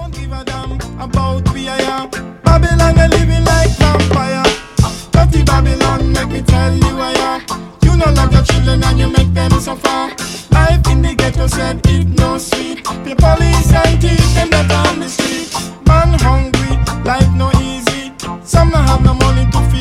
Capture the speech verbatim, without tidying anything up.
don't give a damn about we I am. Babylon, you're living like vampire. Dirty Babylon, make me tell you I am. You know love your children and you make them suffer. Life in the ghetto said it no sweet. The police and thief, them that on the street. Man hungry, life no easy. Some not have no money to feed.